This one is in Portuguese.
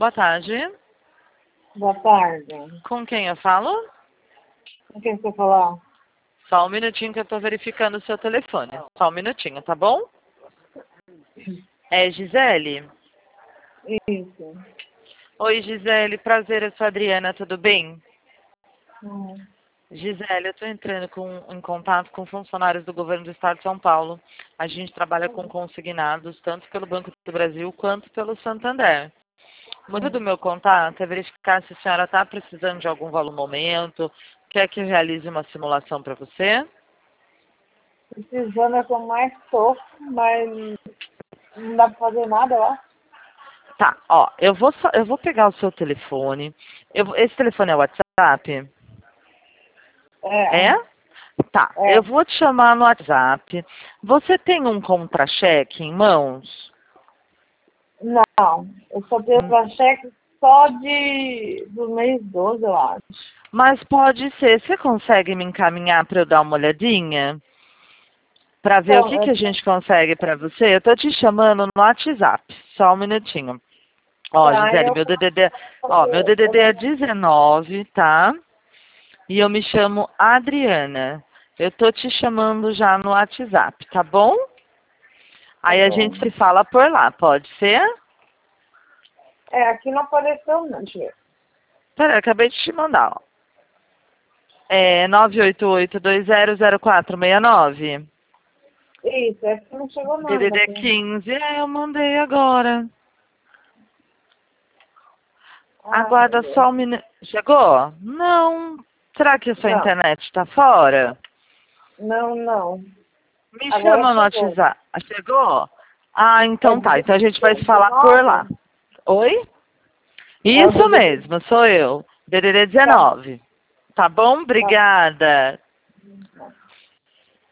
Boa tarde. Boa tarde. Com quem eu falo? Com quem você falar? Só um minutinho que eu estou verificando o seu telefone. Só um minutinho, tá bom? É Gisele? Isso. Oi, Gisele. Prazer, eu sou a Adriana, tudo bem? Hum. Gisele, eu estou entrando em contato com funcionários do governo do estado de São Paulo. A gente trabalha com consignados, tanto pelo Banco do Brasil quanto pelo Santander. O motivo do meu contato é verificar se a senhora está precisando de algum valor no momento, quer que eu realize uma simulação para você. Precisando é que eu mais tô, mas não dá pra fazer nada lá. Tá, ó, eu vou pegar o seu telefone. Esse telefone é o WhatsApp? É? Tá, eu vou te chamar no WhatsApp. Você tem um contra-cheque em mãos? Não, eu só tenho pra cheque só do mês 12, eu acho. Mas pode ser. Você consegue me encaminhar para eu dar uma olhadinha? Para ver o Então, que a gente consegue para você? Eu tô te chamando no WhatsApp. Só um minutinho. Ó, Gisele, meu DDD é 19, tá? E eu me chamo Adriana. Eu tô te chamando já no WhatsApp, tá bom? Aí a gente se fala por lá, pode ser? Aqui não apareceu não, deixa eu ver. Peraí, acabei de te mandar, ó. É 988-200469. Isso, aqui não chegou nada. DDD 15, eu mandei agora. Aguarda só um minuto. Chegou? Não. Será que a sua internet está fora? Não. Me Agora chama no chegou. WhatsApp. Chegou? Ah, então tá. Então a gente vai se falar por lá. Oi? Isso mesmo, sou eu. DDD 19. Tá bom? Obrigada.